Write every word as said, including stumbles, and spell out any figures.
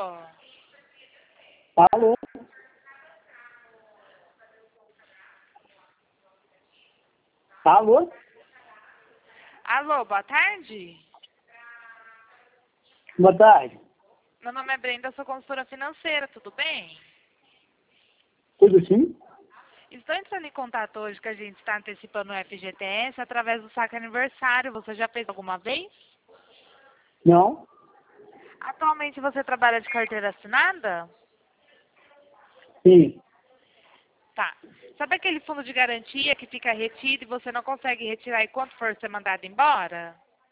Alô? Alô? Alô, boa tarde. Boa tarde. Meu nome é Brenda, sou consultora financeira, tudo bem? Tudo sim? Estou entrando em contato hoje que a gente está antecipando o F G T S através do saque aniversário. Você já fez alguma vez? Não? Atualmente você trabalha de carteira assinada? Sim. Tá. Sabe aquele fundo de garantia que fica retido e você não consegue retirar enquanto for ser mandado embora?